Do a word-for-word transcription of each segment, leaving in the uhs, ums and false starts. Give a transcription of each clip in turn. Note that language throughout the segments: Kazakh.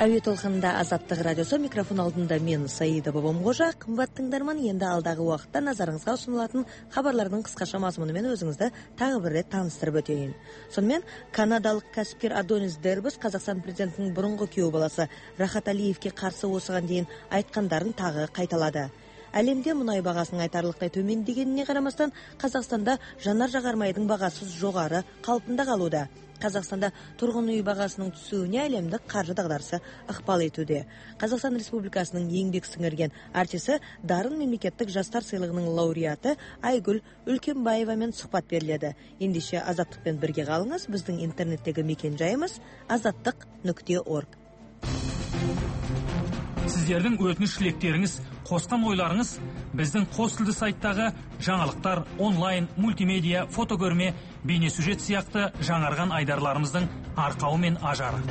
Әуе толқынында Азаттық радиосы, микрофон алдында мен Саида Бабамғожа. Қымбат тыңдарман, енді алдағы уақытта назарыңызға ұсынылатын хабарлардың қысқаша мазмұнымен өзіңізді тағы бір рет таныстырып өтейін. Сонымен, канадалық кәсіпкер Адонис Дербис Қазақстан президентінің бұрынғы күйеу баласы Рахат Алиевке қарсы осыған дейін айтқандарын тағы қайталады. Әлемде мұнай бағасының айтарлықтай төмендегеніне қарамастан, Қазақстанда жанар-жағармайдың бағасы жоғары қалпында қалуда. Қазақстанда тұрғын үй бағасының түсуіне әлемдік қаржы дағдарысы ықпал етуде. Қазақстан Республикасының еңбек сіңірген артисі, дарын мемлекеттік жастар сыйлығының лауреаты Айгүл Үлкенбаевамен сұхбат беріледі. Ендеше Азаттықпен бірге қалыңыз. Біздің интернеттегі мекен жайымыз азаттық нүкте орг. Сіздердің өтініш тілектеріңіз, қосқан ойларыңыз біздің қос тілді сайттағы жаңалықтар, онлайн, мультимедиа, фотокөрме, бейнесюжет сияқты жаңарған айдарларымыздың арқауы мен ажары.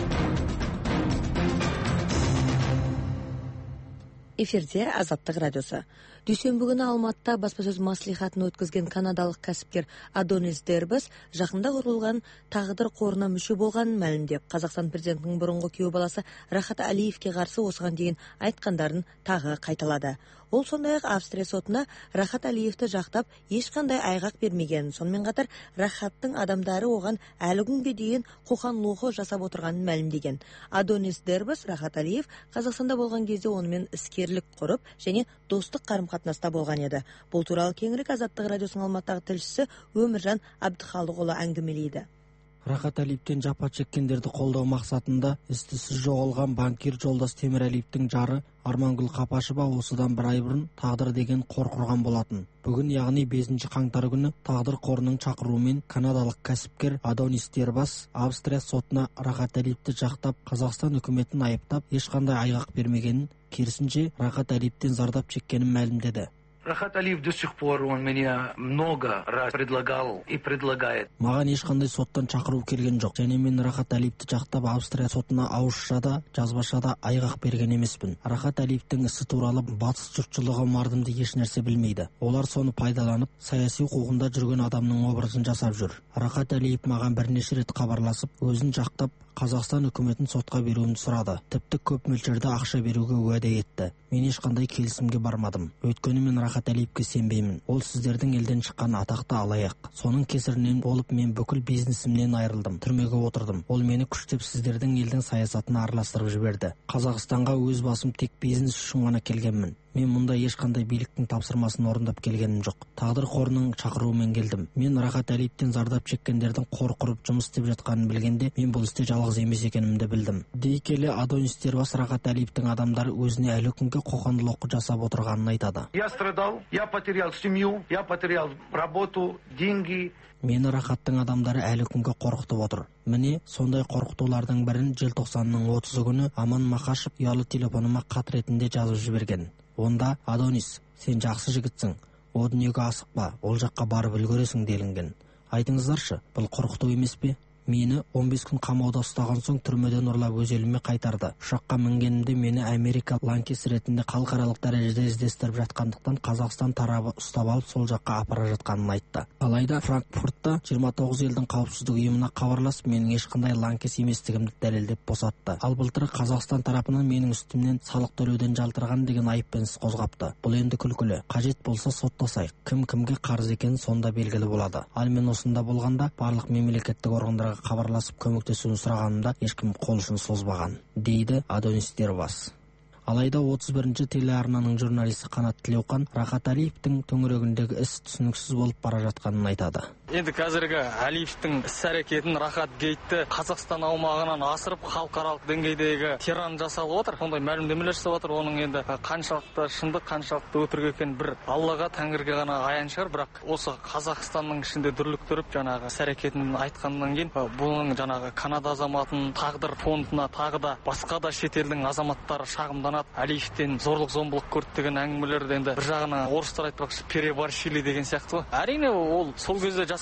Эфирде Азаттық радиосы. Дүйсенбі күні Алматыда баспасөз маслихатын өткізген канадалық кәсіпкер Адонис Дербис жақында құрылған тағдыр қорына мүше болғанын мәлімдеп, Қазақстан президентінің бұрынғы күйеу баласы Рахат Алиевке қарсы осыған дейін айтқандарын тағы қайталады. Ол сондай-ақ Австрия сотына Рахат Алиевті жақтап ешқандай айғақ бермеген. Сонымен қатар Рахаттың адамдары оған әлі күнге дейін қоқан-лоққы жасап отырғанын мәлімдеген. Адонис Дербис Рахат Алиев Қазақстанда болған кезде онымен іскерлік құрып және достық қарым-қатынаста болған еді. Бұл туралы кеңірек Азаттық радиосының Алматыдағы тілшісі Өміржан Абдықалықұлы әңгімелейді. Рахат Алиевтен жапа шеккендерді қолдау мақсатында із-түзсіз жоғалған банкир Жолдас Темірәлиевтің жары Армангүл Қапашева осыдан бір ай бұрын тағдыр деген қор құрған болатын. Бүгін, яғни бесінші қаңтар күні, тағдыр қорының шақыруымен канадалық кәсіпкер Адонис Дербис Австрия сотына Рахат Алиевті жақтап, Қазақстан үкіметін айыптап, ешқандай айғақ бермегенін, керісінше Рахат Алиевтен зардап шеккенін мәлімдеді. Рахат Алиев до сих пор, он меня много раз предлагал и предлагает. Маған ешқандай соттан шақыру келген жоқ. Және мен Рахат Алиевті жақтап Австрия сотына ауызша да, жазбаша да айғақ берген емеспін. Рахат Алиевтің ісі туралы батыс жұртшылығы мардымды еш нәрсе білмейді. Олар соны пайдаланып, саяси қуғында жүрген адамның образын жасап жүр. Рахат Алиев маған бірнеше рет хабарласып, өзін жақтап, Қазақстан үкіметін сотқа беруімді сұрады. Тіпті көп мөлшерде ақша беруге уәде етті. Мен ешқандай келісімге бармадым. Өйткені мен Рахат Алиевке сенбеймін. Ол сіздердің елден шыққан атақты алаяқ. Соның кесірінен болып мен бүкіл бизнесімнен айырылдым. Түрмеге отырдым. Ол мені күштеп сіздердің елдің саясатына араластырып жіберді. Қазақстанға өз басым тек бизнес үшін ғана келгенмін. Мен мұнда ешқандай биліктің тапсырмасын орындап келгенім жоқ. Тағдыр қорының шақыруымен келдім. Мен Рахат Алиевтен зардап шеккендердің қор құрып жұмыс істеп жатқанын білгенде, мен бұл істе жалғыз емес екенімді білдім. Дей келе Адонис Дербис Рахат Алиевтің адамдары өзіне әлі күнге қоқан-лоққы жасап отырғанын айтады. Я страдал, я потерял семью, я потерял работу, деньги. Мені Рахаттың адамдары әлі күнге қорқытып отыр. Міне, сондай қорқытулардың бірін желтоқсанның отызы күні Аман Мақашев ұялы телефоныма хат ретінде жазып жіберген. Онда: Адонис, сен жақсы жігітсің, о дүниеге асықпа, ол жаққа барып үлгересің делінген. Айтыңыздаршы, бұл қорқыту емес пе? Мені он бес күн қамауда ұстаған соң түрмеден ұрлап өз еліме қайтарды. Ұшаққа мінгенімде мені Америка лаңкес ретінде халықаралық дәрежеде іздестіріп жатқандықтан Қазақстан тарабы ұстап алып сол жаққа апара жатқанын айтты. Алайда Франкфуртта жиырма тоғыз елдің қауіпсіздік ұйымына хабарласып, менің ешқандай лаңкес еместігімді дәлелдеп босатты. Ал былтыр Қазақстан тарапынан менің үстімнен салық төлеуден жалтырған деген айыппен іс қозғапты. Бұл енді күлкілі. Қажет болса соттасайық. Кім кімге қарыз екені сонда белгілі болады. Ал мен осында болғанда барлық мемлекеттік органдарға хабарласып көмектесуін сұрағанымда ешкім қол ұшын созбаған, дейді Адонис Дербис. Алайда отыз бірінші телеарнаның журналисті Қанат Тілеухан Рахат Алиевтің төңірегіндегі іс түсініксіз болып бара жатқанын айтады. Енді қазіргі Алиевтің іс-әрекетін Рахат гейтті Қазақстан аумағынан асырып халықаралық деңгейдегі тиран жасалып отыр. Сондай мәлімдемелер жасап отыр. Оның енді қаншалықты шындық, қаншалықты өтірік екенін бір Аллаға, Тәңірге ғана аян шығар. Бірақ осы Қазақстанның ішінде дүрліктіріп жаңағы іс-әрекетін айтқаннан кейін бұның жаңағы Канада азаматын тағдыр фондына тағы да басқа да шетелдің азаматтары шағымданады. Алиевтен зорлық зомбылық көрді деген әңгімелерді енді бір жағынан орыстар айтпақшы переборщили деген сияқты ғой. Әрине ол сол кезде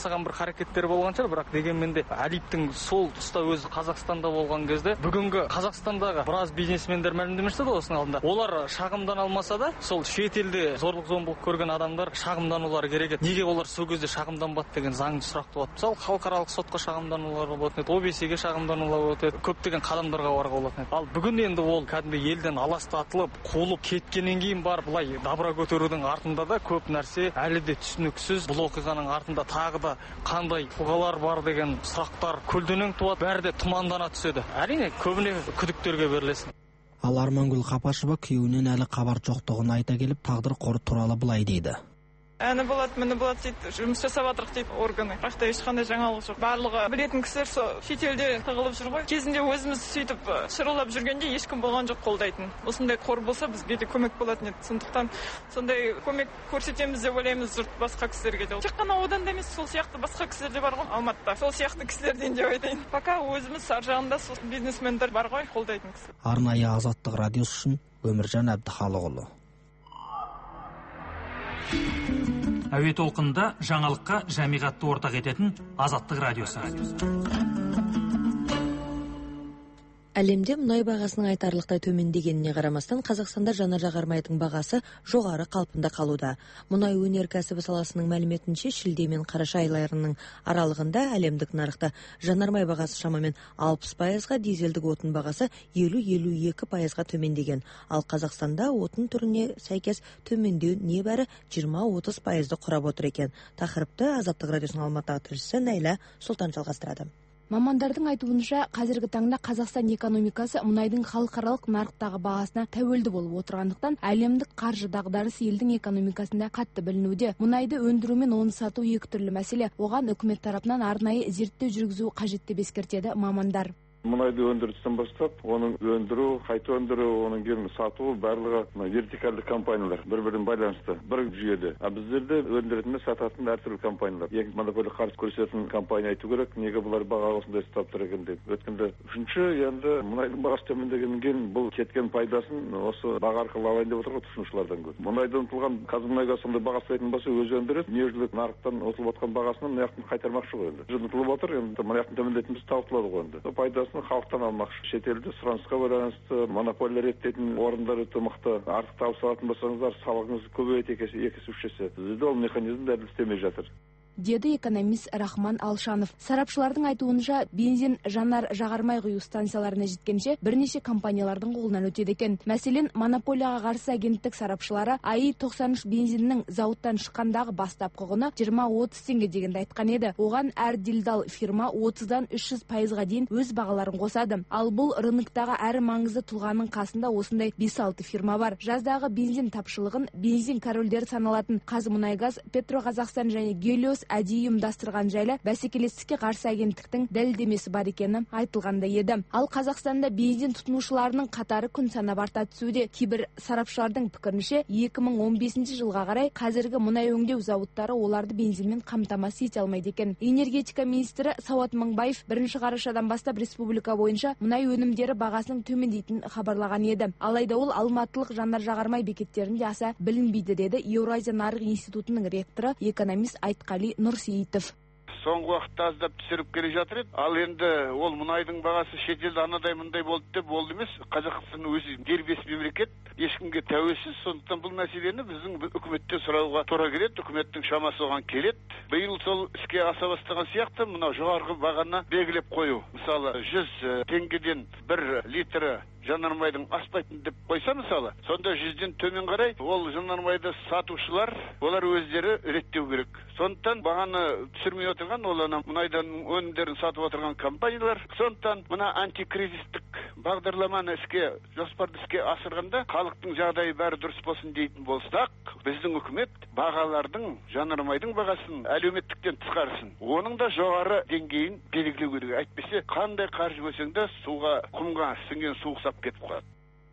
жасаған бір харекеттер болған шығар, бірақ дегенмен де Алиевтің сол тұста өзі Қазақстанда болған кезде бүгінгі Қазақстандағы біраз бизнесмендер мәлімдеме жасады осының алдында. Олар шағымдана алмаса да, сол шетелде зорлық зомбылық көрген адамдар шағымданулары керек еді. Неге олар сол кезде шағымданбады деген заңды сұрақ туады. Мысалы, халықаралық сотқа шағымданулар болатын еді, о бэ се-ге шағымданулар болатын еді, көптеген қадамдарға баруға болатын еді. Ал бүгін енді ол кәдімгі елден аластатылып, қуылып кеткеннен кейін бар былай дабыра көтерудің артында да көп нәрсе әлі де түсініксіз. Бұл оқиғаның артында тағы да қандай тұлғалар бар деген сұрақтар көлденең туады, бәрі де тұмандана түседі. Әрине, көбіне күдіктерге берілесің. Ал Армангүл Қапашева күйеуінен әлі хабар жоқтығын айта келіп, тағдыр қоры туралы былай дейді. Әні болады, міне болады дейді, жұмыс жасап жатырық дейді органы. Бірақ та ешқандай жаңалық жоқ. Барлығы білетін кісілер сол шетелде тығылып жүр ғой. Кезінде өзіміз сөйтіп шырылдап жүргенде ешкім болған жоқ қолдайтын. Осындай қор болса бізге де көмек болатын еді. Сондықтан сондай көмек көрсетеміз деп ойлаймыз жұрт басқа кісілерге де. Тек қана одан да емес, сол сияқты басқа кісілер де бар ғой Алматыда. Сол сияқты кісілерден деп айтайын. Пока өзіміз ар жағында сол бизнесмендер бар ғой қолдайтын кісі. Арнайы Азаттық радиосы үшін Өміржан Әбдіхалықұлы. Әуе толқынында жаңалыққа жамиғатты ортақ ететін Азаттық радиосы. Әлемде мұнай бағасының айтарлықтай төмендегеніне қарамастан, Қазақстанда жанар-жағармайдың бағасы жоғары қалпында қалуда. Мұнай өнеркәсібі саласының мәліметінше, шілде мен қараша айларының аралығында әлемдік нарықта жанармай бағасы шамамен алпыс пайызға, дизельдік отын бағасы елу елу екі пайызға төмендеген. Ал Қазақстанда отын түріне сәйкес төмендеу небәрі жиырма отыз пайызды құрап отыр екен. Тақырыпты Азаттық радиосының Алматыдағы тілшісі Найла Сұлтан жалғастырады. Мамандардың айтуынша, қазіргі таңда Қазақстан экономикасы мұнайдың халықаралық нарықтағы бағасына тәуелді болып отырғандықтан, әлемдік қаржы дағдарысы елдің экономикасында қатты білінуде. Мұнайды өндіру мен оны сату екі түрлі мәселе. Оған үкімет тарапынан арнайы зерттеу жүргізу қажет деп ескертеді мамандар. Мұнайды өндірістен бастап, оның өндіру, қайта өндіру, оның кейін сату барлығы вертикалды компаниялар бір-бірін байланысты, бір жүйеде. А біздерде өндіретін сататын әртүрлі компаниялар. Ең монополия қарсы көрсететін компания айту керек, неге бұлар баға осындай ұстап тұр екен деп. Өткенде үшінші, енді мұнайдың бағасы төмендегеннен кейін бұл кеткен пайдасын осы баға арқылы алайын деп отыр ғой тұтынушылардан көп. Мұнайдан ұтылған Қазмұнайгаз сондай баға ұстайтын болса, өзі өндіреді, дүниежүзілік нарықтан ұтылып отқан бағасынан мынаяқтан қайтармақшы ғой енді. Жүз ұтылып отыр, енді мынаяқтан төмендетіміз тауып ғой енді. Пайдасы халықтан алмақшы. Шетелде сұранысқа байланысты монополия реттейтін орындар өте мықты. Артық табыс алатын болсаңыздар, салығыңызды көбейеді екі есе үш есе. Бізде ол механизм дәл істемей жатыр. Деді экономист Рахман Алшанов. Сарапшылардың айтуынша, бензин жанар жағармай құю станцияларына жеткенше бірнеше компаниялардың қолынан өтеді екен. Мәселен, монополияға қарсы агенттік сарапшылары АИ тоқсан үш бензиннің зауыттан шыққандағы бастапқы құны жиырма отыз теңге дегенді айтқан еді. Оған әр делдал фирма отыздан үш жүз пайызға дейін өз бағаларын қосады. Ал бұл рыноктағы әрі маңызды тұлғаның қасында осындай бес алты фирма бар. Жаздағы бензин тапшылығын бензин корольдері саналатын Қазмұнайгаз, Петроқазақстан және Гелиос әдейі ұйымдастырған жайлы бәсекелестікке қарсы агенттіктің дәлелдемесі бар екені айтылғанда еді. Ал Қазақстанда бензин тұтынушыларының қатары күн санап арта түсуде. Кейбір сарапшылардың пікірінше, екі мың он бесінші жылға қарай қазіргі мұнай өңдеу зауыттары оларды бензинмен қамтамасыз ете алмайды екен. Энергетика министрі Сауат Мыңбаев бірінші қарашадан бастап республика бойынша мұнай өнімдері бағасының төмендейтінін хабарлаған еді. Алайда ол алматылық жанар-жағармай бекеттерінде аса білінбейді деді Еуразия нарық институтының ректоры экономист Айтқали Нұрсейітов. Соңғы уақытта аздап түсіріп келе жатыр еді. Ал енді ол мұнайдың бағасы шетелде анадай мындай болды деп болды емес. Қазақстан өзі дербес мемлекет, ешкімге тәуелсіз. Сондықтан бұл мәселені біздің үкіметтен сұрауға тура келеді. Үкіметтің шамасы оған келеді. Биыл сол іске аса бастаған сияқты мынау жоғарғы бағаны белгілеп қою. Мысалы жүз теңгеден бір литрі жанармайдың аспайтын деп қойса мысалы, сонда жүзден төмен қарай ол жанармайды сатушылар, олар өздері реттеу керек. Сондықтан бағаны түсірмей отырған ол ана мұнайдан өнімдерін сатып отырған компаниялар. Сондықтан мына антикризистік бағдарламаны іске, жоспарды іске асырғанда халықтың жағдайы бәрі дұрыс болсын дейтін болсақ, біздің үкімет бағалардың, жанармайдың бағасын әлеуметтіктен тысқарсын. Оның да жоғары деңгейін белгілеу керек. Әйтпесе қандай қаржы бөлсең де суға, құмға сіңген суық сап кетіп қалады.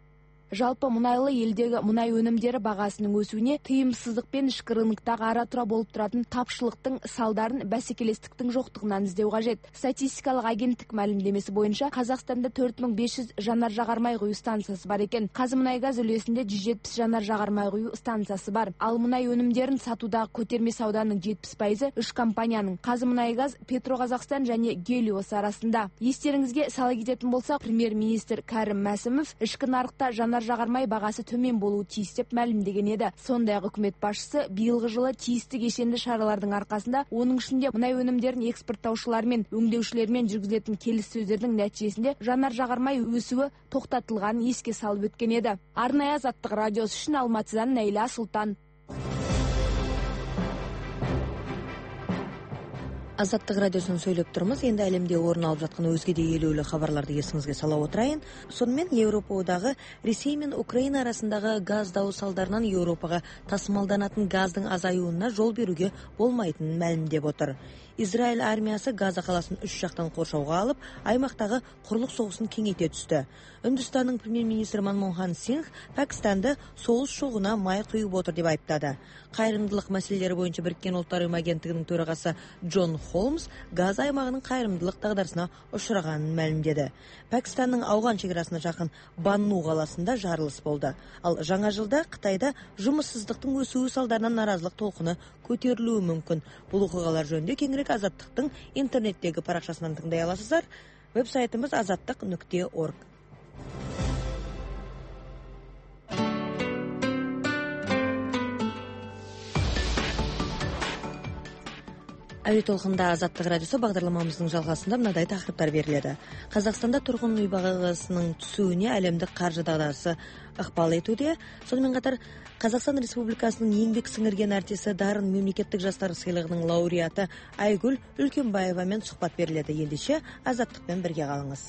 Жалпы мұнайлы елдегі мұнай өнімдері бағасының өсуіне тыйымсыздық пен ішкі рыноктағы ара тұра болып тұратын тапшылықтың салдарын бәсекелестіктің жоқтығынан іздеу қажет. Статистикалық агенттік мәлімдемесі бойынша Қазақстанда төрт мың бес жүз жанар жағармай құю станциясы бар екен. Қазмұнайгаз үлесінде жүз жетпіс жанар жағармай құю станциясы бар. Ал мұнай өнімдерін сатудағы көтерме сауданың жетпіс пайызы үш компанияның Қазмұнайгаз, Петроқазақстан және Гелиос арасында. Естеріңізге сала кететін болса, премьер-министр Кәрім Мәсімов ішкі нарықта жанар жағармай бағасы төмен болуы тиіс деп мәлімдеген еді. Сондай-ақ үкімет басшысы биылғы жылы тиісті кешенді шаралардың арқасында, оның ішінде мұнай өнімдерін экспорттаушылармен, өңдеушілермен жүргізілетін келіссөздердің нәтижесінде жанар жағармай өсуі тоқтатылғанын еске салып өткен еді. Арнайы Азаттық радиосы үшін Алматыдан Нәйла Сұлтан. Азаттық радиосын сөйлеп тұрмыз. Енді әлемде орын алып жатқан өзге де елеулі хабарларды есіңізге сала отырайын. Сонымен Еуропа одағы Ресей мен Украина арасындағы газ дауы салдарынан Еуропаға тасымалданатын газдың азаюына жол беруге болмайтынын мәлімдеп отыр. Израиль армиясы Газа қаласын үш жақтан қоршауға алып, аймақтағы құрлық соғысын кеңейте түсті. Үндістанның премьер-министрі Манмохан Сингх Пәкістанды соғыс шоғына май құйып отыр деп айыптады. Қайырымдылық мәселелері бойынша Біріккен ұлттар ұйымы агенттігінің төрағасы Джон Холмс Газа аймағының қайырымдылық дағдарысына ұшырағанын мәлімдеді. Пәкістанның ауған шекарасына жақын Банну қаласында жарылыс болды. Ал жаңа жылда Қытайда жұмыссыздықтың өсуі салдарынан наразылық толқыны көтерілуі мүмкін. Бұл оқиғалар жөнінде кеңірек Азаттықтың интернеттегі парақшасынан тыңдай аласыздар. Веб-сайтымыз азаттық нүкте орг. Әуе толқында Азаттық радиосы бағдарламамыздың жалғасында мынадай тақырыптар беріледі. Қазақстанда тұрғын үй бағасының түсуіне әлемдік қаржы дағдарысы ықпал етуде. Сонымен қатар Қазақстан Республикасының еңбек сіңірген артисі дарын мемлекеттік жастар сыйлығының лауреаты Айгүл Үлкенбаевамен сұхбат беріледі. Ендеше Азаттықпен бірге қалыңыз.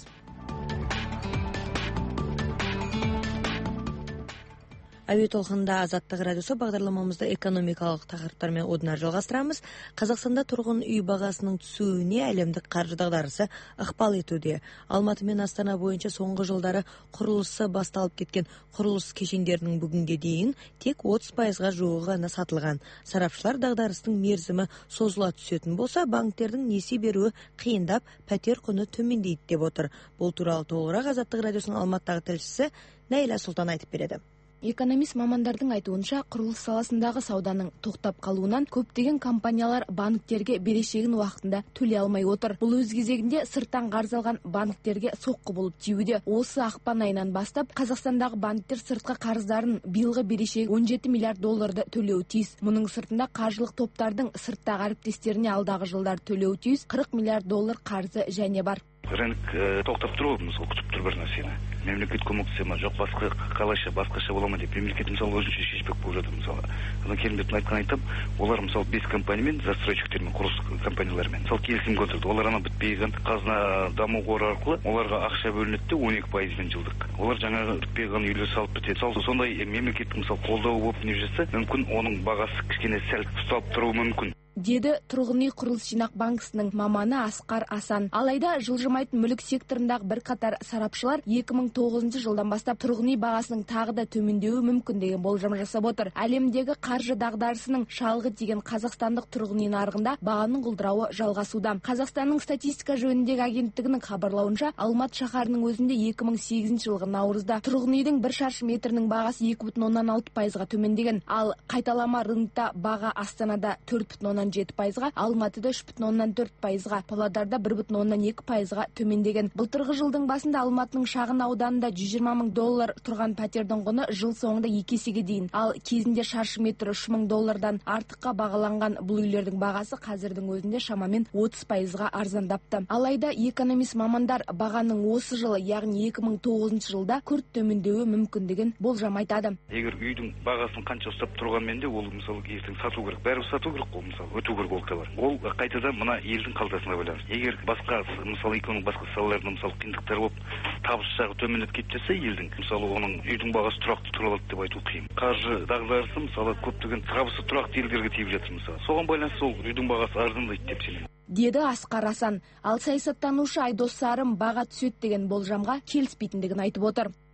Әуе толқында Азаттық радиосы бағдарламамызды экономикалық тақырыптармен одан әрі жалғастырамыз. Қазақстанда тұрғын үй бағасының түсуіне әлемдік қаржы дағдарысы ықпал етуде. Алматы мен Астана бойынша соңғы жылдары құрылысы басталып кеткен құрылыс кешендерінің бүгінге дейін тек отыз пайызға жуығы ғана сатылған. Сарапшылар дағдарыстың мерзімі созыла түсетін болса, банктердің несие беруі қиындап, пәтер құны төмендейді деп отыр. Бұл туралы толығырақ Азаттық радиосының Алматыдағы тілшісі Нәйла Сұлтан айтып береді. Экономист мамандардың айтуынша, құрылыс саласындағы сауданың тоқтап қалуынан көптеген компаниялар банктерге берешегін уақытында төлей алмай отыр. Бұл өз кезегінде сырттан қарыз алған банктерге соққы болып тиюде. Осы ақпан айынан бастап Қазақстандағы банктер сыртқы қарыздарын биылғы берешегі он жеті миллиард долларды төлеуі тиіс. Мұның сыртында қаржылық топтардың сырттағы әріптестеріне алдағы жылдар төлеуі тиіс қырық миллиард доллар қарызы және бар. Рынок тоқтап тұр, мысалы күтіп тұр бір нәрсені. Мемлекет көмектесе ма, жоқ басқа қалайша басқаша бола ма деп мемлекет мысалы өзінше шешпек болып жатыр мысалы. Содан келімбетін айтқан айтам, олар мысалы бес компаниямен, застройщиктермен, құрылыс компаниялармен мысалы келісімге отырды. Олар ана бітпеген қазына даму қоры арқылы оларға ақша бөлінеді он екі пайызбен жылдық. Олар жаңағы бітпеген үйлер салып бітеді. Сондай мемлекеттің мысалы қолдауы болып не жасаса, мүмкін оның бағасы кішкене сәл ұсталып тұруы мүмкін. Деді тұрғын үй құрылыс жинақ банкісінің маманы Асқар Асан. Алайда жылжымайтын мүлік секторындағы бір қатар сарапшылар екі мың тоғызыншы жылдан бастап тұрғын үй бағасының тағы да төмендеуі мүмкін деген болжам жасап отыр. Әлемдегі қаржы дағдарысының шалғы тиген қазақстандық тұрғын үй нарығында бағаның құлдырауы жалғасуда. Қазақстанның статистика жөніндегі агенттігінің хабарлауынша, Алматы шаһарының өзінде екі мың сегізінші жылғы наурызда тұрғын үйдің бір шаршы метрінің бағасы екі бүтін оннан алты пайызға төмендеген, ал қайталама рынокта баға Астанада төрт бүтін оннан жеті пайызға, Алматыда үш бүтін оннан төрт пайызға, Павлодарда бір бүтін оннан екі пайызға төмендеген. Былтырғы жылдың басында Алматының шағын ауданында жүз жиырма мың доллар тұрған пәтердің құны жыл соңында екі есеге дейін, ал кезінде шаршы метр үш мың доллардан артыққа бағаланған бұл үйлердің бағасы қазірдің өзінде шамамен отыз пайызға арзандапты. Алайда экономист мамандар бағаның осы жылы, яғни екі мың тоғызыншы жылда күрт төмендеуі мүмкіндігін болжам айтады. Егер үйдің бағасын қанша ұстап тұрғанмен де ол мысалы ертең сату керек, бәрі сату керек қой, мысалы өту керек ол товар. Ол қайтадан мына елдің қалтасына байланысты. Егер басқа мысалы экономика басқа салаларда мысалы қиындықтар болып табыс жағы төмендеп кетіп жатса елдің, мысалы оның үйдің бағасы тұрақты тұра алады деп айту қиын. Қаржы дағдарысы мысалы көптеген табысы тұрақты елдерге тиіп жатыр мысалы. Соған байланысты ол үйдің бағасы арзандайды деп сенемін. Деді Асқар Асан. Ал саясаттанушы Айдос Сарым баға түседі деген болжамға келіспейтіндігін айтып отыр.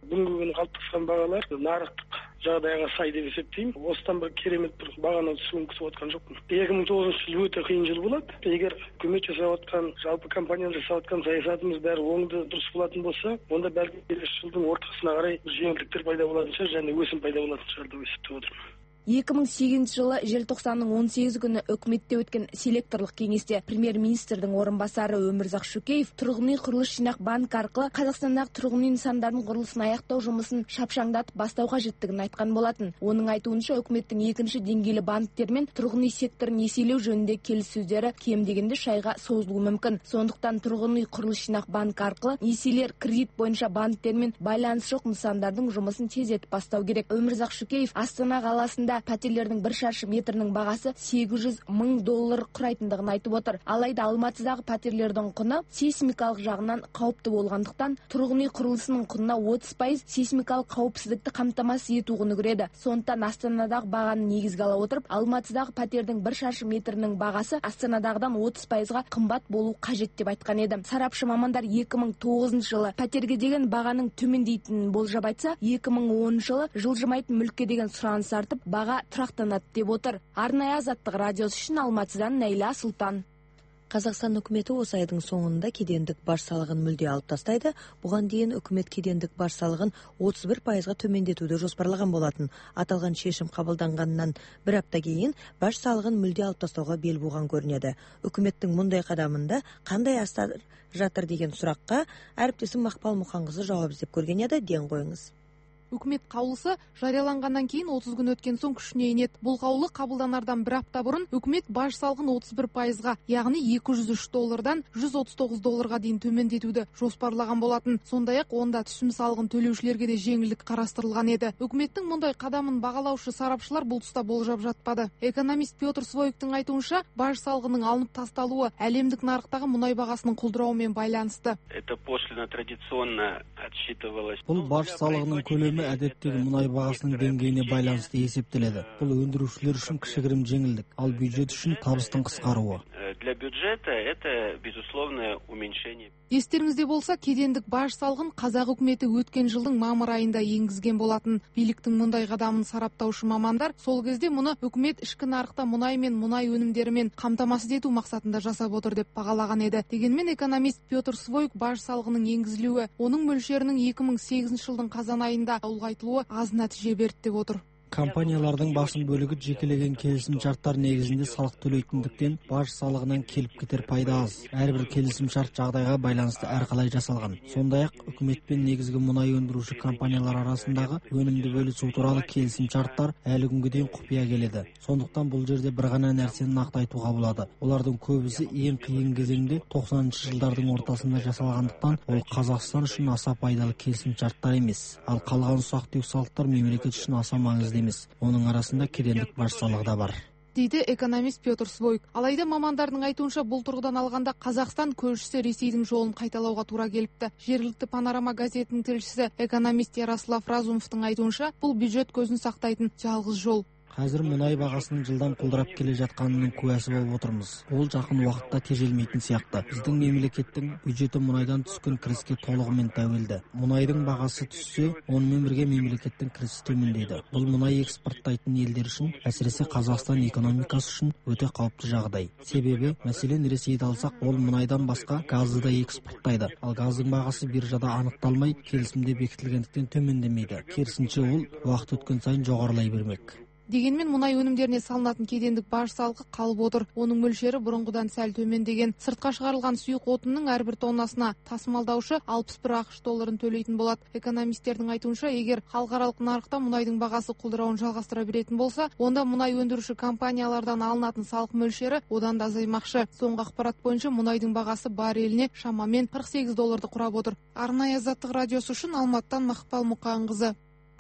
бүгінгі күні қалыптасқан бағалар нарықтық жағдайға сай деп есептеймін. Осыдан бір керемет бір бағаны түсуін күтіп отқан жоқпын. екі мың тоғызыншы жыл өте қиын жыл болады. Егер үкімет жасап отқан, жалпы компания жасап отқан саясатымыз бәрі оңды дұрыс болатын болса, онда бәлкім келесі жылдың ортасына қарай жеңілдіктер пайда болатын шығар және өсім пайда болатын шығар деп есептеп отырмын. екі мың сегізінші жылы желтоқсанның он сегізі күні үкіметте өткен селекторлық кеңесте премьер-министрдің орынбасары Өмірзақ Шөкеев тұрғын үй құрылыс жинақ банк арқылы Қазақстандағы тұрғын үй нысандарының құрылысын аяқтау жұмысын шапшаңдатып бастау қажеттігін айтқан болатын. Оның айтуынша үкіметтің екінші деңгейлі банктермен тұрғын үй секторын несиелеу жөнінде келіссөздері кем дегенде шайға созылуы мүмкін. Сондықтан тұрғын үй құрылыс жинақ банк арқылы несиелер кредит бойынша банктермен байланыс жоқ нысандардың жұмысын тездетіп бастау керек. Өмірзақ Шөкеев Астана қаласында пәтерлердің бір шаршы метрінің бағасы сегіз жүз мың доллар құрайтындығын айтып отыр. Алайда Алматыдағы пәтерлердің құны сейсмикалық жағынан қауіпті болғандықтан тұрғын үй құрылысының құнына отыз пайыз сейсмикалық қауіпсіздікті қамтамасыз ету құны кіреді. Сондықтан Астанадағы бағаны негізге ала отырып, Алматыдағы пәтердің бір шаршы метрінің бағасы Астанадағыдан отыз пайызға қымбат болу қажет деп айтқан еді. Сарапшы мамандар екі мың тоғызыншы жылы пәтерге деген бағаның төмендейтінін болжап айтса, екі мың оныншы жылы жылжымайтын мүлікке деген сұраныс артып, баға тұрақтанады деп отыр. Арнайы Азаттық радиосы үшін Алматыдан Нәйла Сұлтан. Қазақстан үкіметі осы айдың соңында кедендік баж салығын мүлде алып тастайды. Бұған дейін үкімет кедендік баж салығын отыз бір пайызға төмендетуді жоспарлаған болатын. Аталған шешім қабылданғаннан бір апта кейін баж салығын мүлде алып тастауға бел буған көрінеді. Үкіметтің мұндай қадамында қандай астар жатыр деген сұраққа әріптесім Мақпал Мұханқызы жауап іздеп көрген еді, ден қойыңыз. Үкімет қаулысы жарияланғаннан кейін отыз күн өткен соң күшіне енеді. Бұл қаулы қабылданардан бір апта бұрын үкімет баж салығын отыз бір пайызға, яғни екі жүз үш доллардан жүз отыз тоғыз долларға дейін төмендетуді жоспарлаған болатын. Сондай-ақ онда түсім салығын төлеушілерге де жеңілдік қарастырылған еді. Үкіметтің мұндай қадамын бағалаушы сарапшылар бұл тұста болжап жатпады. Экономист Петр Своюктың айтуынша, баж салығының алынып тасталуы әлемдік нарықтағы мұнай бағасының құлдырауымен байланысты. Это пошлина традиционно отсчитывалась. Бұл баж салығының көлемі әдеттегі мұнай бағасының деңгейіне байланысты есептеледі. Бұл өндірушілер үшін кішігірім жеңілдік, ал бюджет үшін табыстың қысқаруы. Для бюджета это безусловное уменьшение. Естеріңізде болса, кедендік баж салығын қазақ үкіметі өткен жылдың мамыр айында енгізген болатын. Биліктің мұндай қадамын сараптаушы мамандар сол кезде мұны үкімет ішкі нарықта мұнай мен мұнай өнімдерімен қамтамасыз ету мақсатында жасап отыр деп бағалаған еді. Дегенмен экономист Петр Своюк баж салығының енгізілуі, оның мөлшерінің екі мың сегізінші жылдың қазан айында ұлғайтылуы аз нәтиже берді деп отыр. Компаниялардың басым бөлігі жекелеген келісім шарттар негізінде салық төлейтіндіктен баж салығынан келіп кетер пайда аз. Әрбір келісім шарт жағдайға байланысты әрқалай жасалған. Сондай-ақ үкіметпен негізгі мұнай өндіруші компаниялар арасындағы өнімді бөлісу туралы келісім шарттар әлі күнге дейін құпия келеді. Сондықтан бұл жерде бір ғана нәрсені нақты айтуға болады. Олардың көбісі ең қиын кезеңде тоқсаныншы жылдардың ортасында жасалғандықтан, ол Қазақстан үшін аса пайдалы келісім шарттар емес. Ал қалған ұсақ-түйек салықтар мемлекет үшін аса маңызды емес. Оның арасында кедендік баж салығы да бар, дейді экономист Петр Своюк. Алайда мамандардың айтуынша, бұл тұрғыдан алғанда Қазақстан көршісі Ресейдің жолын қайталауға тура келіпті. Жергілікті Панорама газетінің тілшісі экономист Ярослав Разумовтың айтуынша, бұл бюджет көзін сақтайтын жалғыз жол. Қазір мұнай бағасының жылдам құлдырап келе жатқанының куәсі болып отырмыз. Ол жақын уақытта тежелмейтін сияқты. Біздің мемлекеттің бюджеті мұнайдан түскен кіріске толығымен тәуелді. Мұнайдың бағасы түссе, онымен бірге мемлекеттің кірісі төмендейді. Бұл мұнай экспорттайтын елдер үшін, әсіресе Қазақстан экономикасы үшін өте қауіпті жағдай. Себебі, мәселен Ресейді алсақ, ол мұнайдан басқа газды да экспорттайды. Ал газдың бағасы биржада анықталмай, келісімде бекітілгендіктен төмендемейді. Керісінше, ол уақыт өткен сайын жоғарылай бермек. Дегенмен мұнай өнімдеріне салынатын кедендік баж салығы қалып отыр. Оның мөлшері бұрынғыдан сәл төмендеген. Сыртқа шығарылған сұйық отынның әрбір тоннасына тасымалдаушы алпыс бір ақш долларын төлейтін болады. Экономистердің айтуынша, егер халықаралық нарықта мұнайдың бағасы құлдырауын жалғастыра беретін болса, онда мұнай өндіруші компаниялардан алынатын салық мөлшері одан да азаймақшы. Соңғы ақпарат бойынша мұнайдың бағасы барреліне шамамен қырық сегіз долларды құрап отыр. Арнайы Азаттық радиосы үшін Алматыдан Мақпал Мұқанқызы.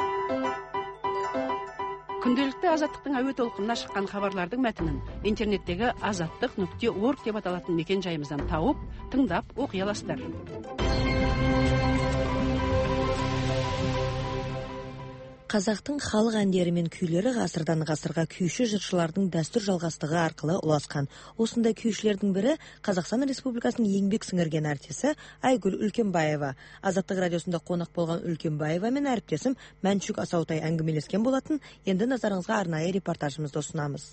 Күнделікті Азаттықтың әуе толқынына шыққан хабарлардың мәтінін интернеттегі азаттық нүкте орг деп аталатын мекен жайымыздан тауып, тыңдап оқи аласыздар. Қазақтың халық әндері мен күйлері ғасырдан ғасырға күйші жыршылардың дәстүр жалғастығы арқылы ұласқан. Осындай күйшілердің бірі Қазақстан Республикасының еңбек сіңірген артисі Айгүл Үлкенбаева. Азаттық радиосында қонақ болған Үлкенбаева мен әріптесім Мәншүк Асаутай әңгімелескен болатын. Енді назарыңызға арнайы репортажымызды ұсынамыз.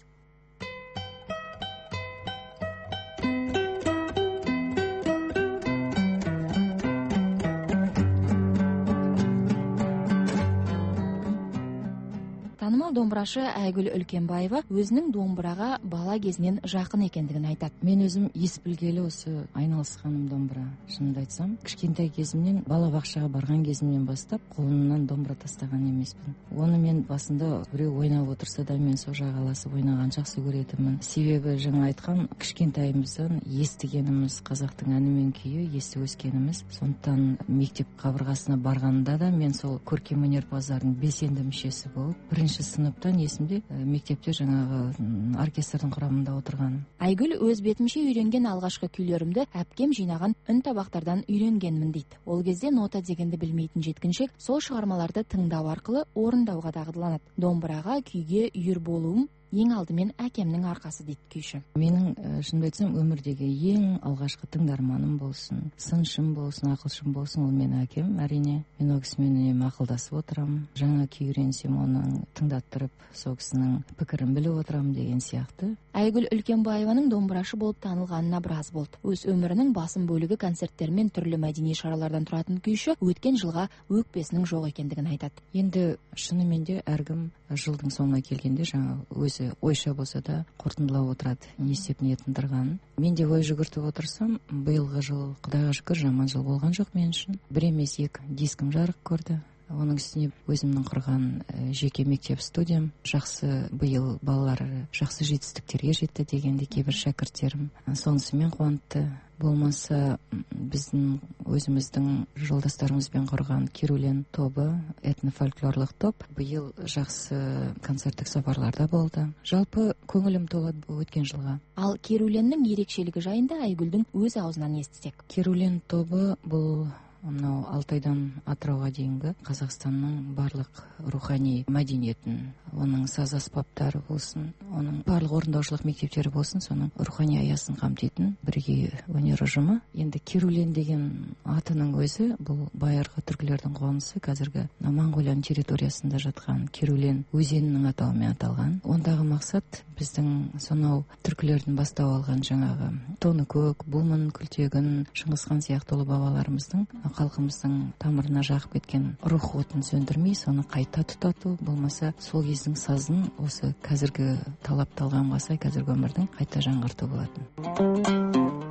Домбырашы Айгүл Үлкенбаева өзінің домбыраға бала кезінен жақын екендігін айтады. Мен өзім ес білгелі осы айналысқаным домбыра. Шынымды айтсам, кішкентай кезімнен, балабақшаға барған кезімнен бастап қолымнан домбыра тастаған емеспін. Оны мен басында біреу ойнап отырса да мен сол жағаласып ойнаған жақсы көретінмін. Себебі жаңа айтқан кішкентайымыздан естігеніміз қазақтың әні мен күйі естіп өскеніміз. Сондықтан мектеп қабырғасына барғанда да мен сол көркемөнерпаздардың белсенді мүшесі болып, бірінші сыныптан есімде мектепте жаңағы оркестрдің құрамында отырған. Айгүл өз бетімше үйренген алғашқы күйлерімді әпкем жинаған үн табақтардан үйренгенмін дейді. Ол кезде нота дегенді білмейтін жеткіншек сол шығармаларды тыңдау арқылы орындауға дағдыланады. Домбыраға, күйге үйір болуым ең алдымен әкемнің арқасы дейді күйші. Менің шынымды айтсам өмірдегі ең алғашқы тыңдарманым болсын, сыншым болсын, ақылшым болсын, ол менің әкем. Әрине, мен ол кісімен үнемі ақылдасып отырамын. Жаңа күй үйренсем оны тыңдаттырып, сол кісінің пікірін біліп отырамын деген сияқты. Айгүл Үлкенбаеваның домбырашы болып танылғанына біраз болды. Өз өмірінің басым бөлігі концерттер мен түрлі мәдени шаралардан тұратын күйші өткен жылға өкпесінің жоқ екендігін айтады. Енді шынымен де әркім жылдың соңына келгенде жаңа өзі ойша болса да қорытындылап отырады, не істеп не тындырғанын. Мен де ой жүгіртіп отырсам, биылғы жыл құдайға шүкір жаман жыл болған жоқ мен үшін. Бір емес екі дискім жарық көрді. Оның үстіне өзімнің құрған жеке мектеп студиям жақсы, биыл балалар жақсы жетістіктерге жетті дегенде кейбір шәкірттерім сонысымен қуантты. Болмаса біздің өзіміздің жолдастарымызбен құрған Керулен тобы, этнофольклорлық топ, биыл жақсы концерттік сапарларда болды. Жалпы көңілім толады өткен жылға. Ал Керуленнің ерекшелігі жайында Айгүлдің өз аузынан естісек. Керулен тобы бұл мынау Алтайдан Атырауға дейінгі Қазақстанның барлық рухани мәдениетін, оның саз аспаптары болсын, оның барлық орындаушылық мектептері болсын, соның рухани аясын қамтитын бірге өнер ұжымы. Енді Керулен деген атының өзі бұл байырғы түркілердің қонысы, қазіргі Моңғолияның территориясында жатқан Керулен өзенінің атауымен аталған. Ондағы мақсат біздің сонау түркілердің бастау алған жаңағы Тоныкөк, Бұлмын, Күлтегін, Шыңғысхан сияқты ұлы бабаларымыздың халқымыздың тамырына жағып кеткен рух отын сөндірмей, соны қайта тұтату, болмаса сол кездің сазын осы қазіргі талапталғанға сай қазіргі өмірдің қайта жаңғырту болатын.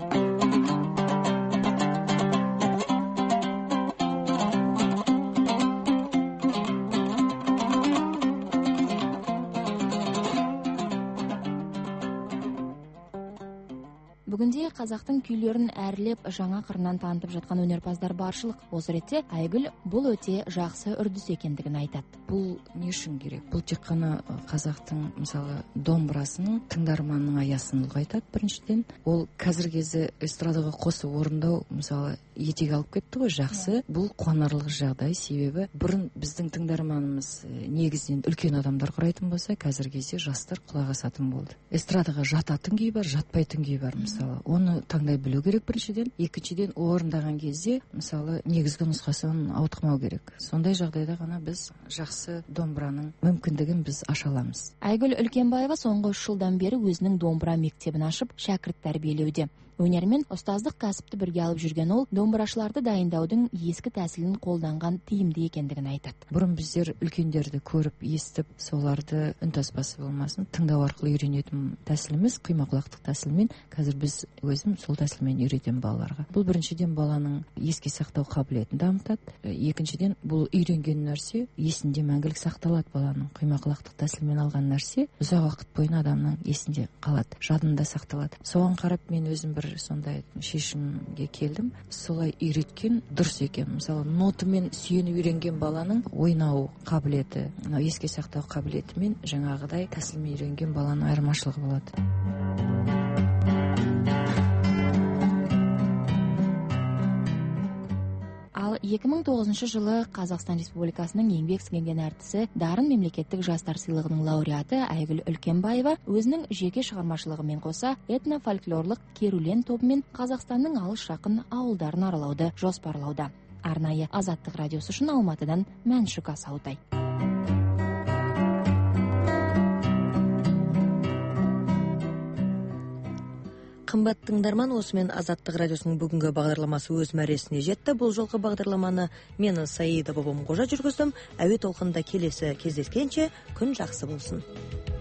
Бүгінде қазақтың күйлерін әрлеп жаңа қырынан танытып жатқан өнерпаздар баршылық. Осы ретте Айгүл бұл өте жақсы үрдіс екендігін айтады. Бұл не үшін керек? Бұл тек қана қазақтың мысалы домбырасының тыңдарманның аясын ұлғайтады біріншіден. Ол қазір кезі эстрадаға қосып орындау мысалы етек алып кетті ғой, жақсы. Бұл қуанарлық жағдай, себебі бұрын біздің тыңдарманымыз негізінен үлкен адамдар құрайтын болса, қазір кезде жастар құлақ асатын болды. Эстрадаға жататын күй бар, жатпайтын күй бар мысалы. Оны таңдай білу керек біріншіден. Екіншіден орындаған кезде мысалы негізгі нұсқасын ауытқымау керек. Сондай жағдайда ғана біз жақсы домбыраның мүмкіндігін біз аша аламыз. Айгүл Үлкенбаева соңғы үш жылдан бері өзінің домбыра мектебін ашып, шәкірт тәрбиелеуде. Өнермен ұстаздық кәсіпті бірге алып жүрген ол домбырашыларды дайындаудың ескі тәсілін қолданған тиімді екендігін айтады. Бұрын біздер үлкендерді көріп, естіп, соларды үнтаспасы болмасын, тыңдау арқылы үйренетін тәсіліміз құймақұлақтық тәсілмен, қазір біз өзім сол тәсілмен үйретемін балаларға. Бұл біріншіден баланың еске сақтау қабілетін дамытады. Екіншіден бұл үйренген нәрсе есінде мәңгілік сақталады баланың. Құймақұлақтық тәсілмен алған нәрсе ұзақ уақыт бойына адамның есінде қалады, жадында сақталады. Соған қарап мен өзім бір сондай шешімге келдім. Солай үйреткен дұрыс екен. Мысалы, нотымен сүйеніп үйренген баланың ойнау қабілеті, еске сақтау қабілеті мен жаңағыдай тәсілмен үйренген баланың айырмашылығы болады. Ал эки миң тогузунчу жылы Қазақстан Республикасының еңбек сіңірген әртісі, дарын мемлекеттік жастар сыйлығының лауреаты Айгүл Үлкенбаева өзінің жеке шығармашылығымен қоса этно-фольклорлық керулен тобымен Қазақстанның алыс жақын ауылдарын аралауды жоспарлауда. Арнайы Азаттық радиосы үшін Алматыдан Мәншүк Асаутай. Қымбатты тыңдарман, осымен Азаттық радиосының бүгінгі бағдарламасы өз мәресіне жетті. Бұл жолғы бағдарламаны мен Саида Бабамқожа жүргіздім. Әуе толқынында келесі кездескенше күн жақсы болсын.